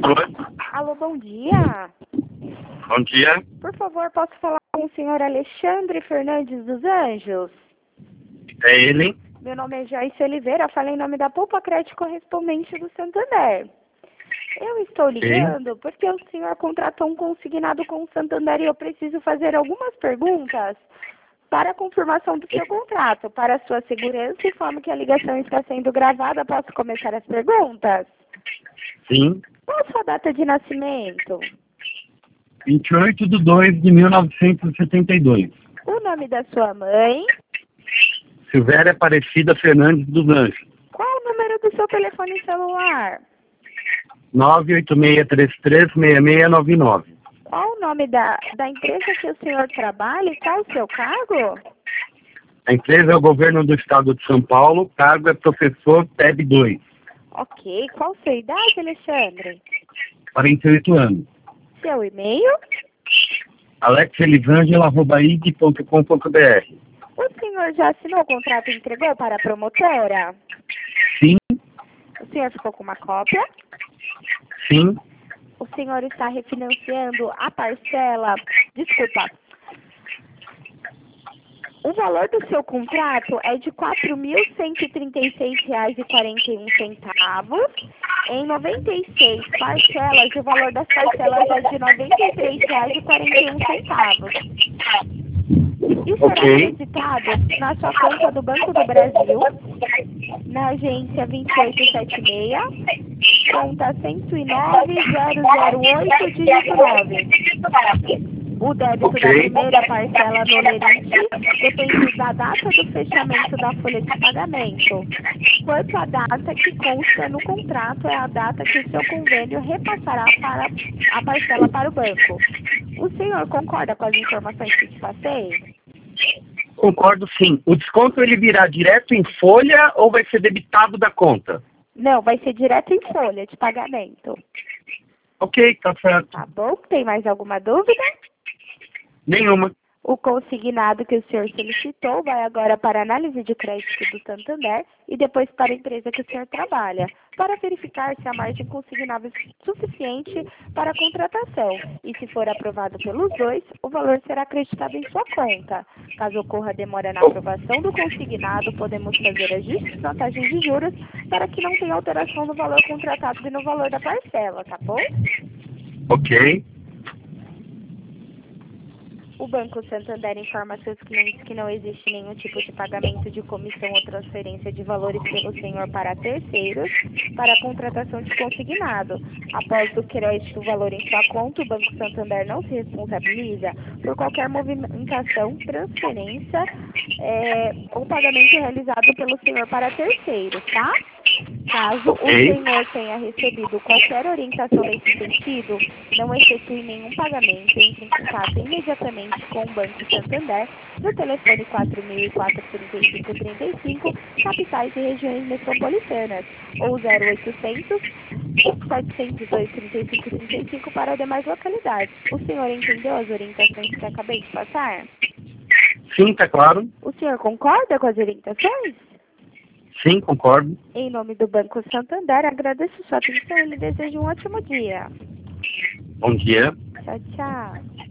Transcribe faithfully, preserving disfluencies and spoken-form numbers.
Oi, Alô, bom dia. bom dia. Por favor, posso falar com o senhor Alexandre Fernandes dos Anjos? É ele? Meu nome é Joyce Oliveira, falei em nome da Poupa Crédito Correspondente do Santander. Eu estou ligando porque o senhor contratou um consignado com o Santander e eu preciso fazer algumas perguntas para a confirmação do seu contrato. Para a sua segurança, informo que a ligação está sendo gravada. Posso começar as perguntas? Sim. Qual a sua data de nascimento? vinte e oito de dois de mil novecentos e setenta e dois. O nome da sua mãe? Silvéria Aparecida Fernandes dos Anjos. Qual o número do seu telefone celular? nove oito seis três três seis seis nove nove. Qual o nome da, da empresa que o senhor trabalha e qual o seu cargo? A empresa é o governo do estado de São Paulo, cargo é professor P E B dois. Ok. Qual sua idade, Alexandre? quarenta e oito anos. Seu e-mail? alex elisângela arroba i d ponto com ponto b r. O senhor já assinou o contrato e entregou para a promotora? Sim, O senhor ficou com uma cópia? sim. O senhor está refinanciando a parcela... Desculpa. O valor do seu contrato é de quatro mil cento e trinta e seis reais e quarenta e um centavos. Em noventa e seis parcelas, o valor das parcelas é de noventa e três reais e quarenta e um centavos. E será Ok. acreditado na sua conta do Banco do Brasil, na agência vinte e oito setenta e seis, conta cento e nove zero zero oito, dígito nove. O débito Ok. da primeira parcela no lerite depende da data do fechamento da folha de pagamento. Quanto à data que consta no contrato, é a data que o seu convênio repassará para a parcela para o banco. O senhor concorda com as informações que te passei? Concordo, sim. O desconto ele virá direto em folha ou vai ser debitado da conta? Não, vai ser direto em folha de pagamento. Ok, tá certo. Tá bom? Tem mais alguma dúvida? Nenhuma. O consignado que o senhor solicitou vai agora para a análise de crédito do Santander e depois para a empresa que o senhor trabalha, para verificar se a margem consignada é suficiente para a contratação. E se for aprovado pelos dois, o valor será acreditado em sua conta. Caso ocorra demora na aprovação do consignado, podemos fazer ajustes na taxa de juros para que não tenha alteração no valor contratado e no valor da parcela, tá bom? Ok. O Banco Santander informa seus clientes que não existe nenhum tipo de pagamento de comissão ou transferência de valores pelo senhor para terceiros para a contratação de consignado. Após o crédito do valor em sua conta, o Banco Santander não se responsabiliza por qualquer movimentação, transferência é, ou pagamento realizado pelo senhor para terceiros, tá? Caso o Ok. senhor tenha recebido qualquer orientação nesse sentido, não efetue nenhum pagamento, entre em contato imediatamente com o Banco Santander no telefone quatro mil e quatro, trinta e cinco, trinta e cinco, capitais e regiões metropolitanas, ou zero oitocentos, setecentos e dois, trinta e cinco, trinta e cinco para demais localidades. O senhor entendeu as orientações que acabei de passar? Sim, tá claro. O senhor concorda com as orientações? Sim, concordo. Em nome do Banco Santander, agradeço sua atenção e lhe desejo um ótimo dia. Bom dia. Tchau, tchau.